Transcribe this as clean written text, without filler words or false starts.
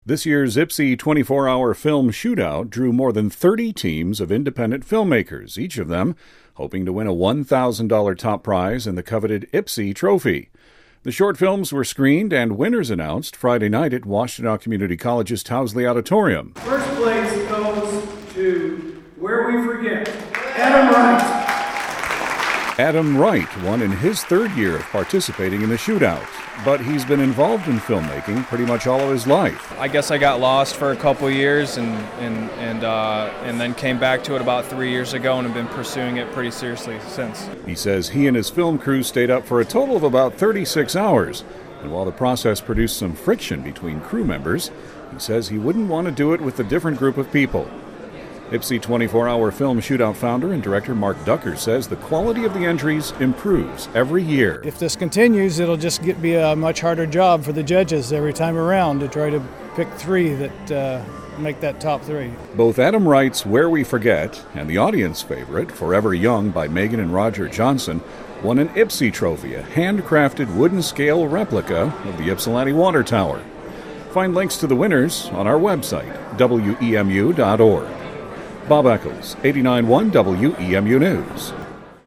This year's Ypsi 24-hour film shootout drew more than 30 teams of independent filmmakers, each of them hoping to win a $1,000 top prize in the coveted Ypsi Trophy. The short films were screened and winners announced Friday night at Washtenaw Community College's Towsley Auditorium. First place goes to Where We Forget, Adam Wright. Adam Wright won in his third year of participating in the shootout, but he's been involved in filmmaking pretty much all of his life. I guess I got lost for a couple years and then came back to it about 3 years ago and have been pursuing it pretty seriously since. He says he and his film crew stayed up for a total of about 36 hours, and while the process produced some friction between crew members, he says he wouldn't want to do it with a different group of people. Ypsi 24-hour film shootout founder and director Mark Ducker says the quality of the entries improves every year. If this continues, it'll just be a much harder job for the judges every time around to try to pick three that make that top three. Both Adam Wright's Where We Forget and the audience favorite, Forever Young by Megan and Roger Johnson, won an Ypsi Trophy, a handcrafted wooden scale replica of the Ypsilanti Water Tower. Find links to the winners on our website, wemu.org. Bob Eccles, 89.1 WEMU News.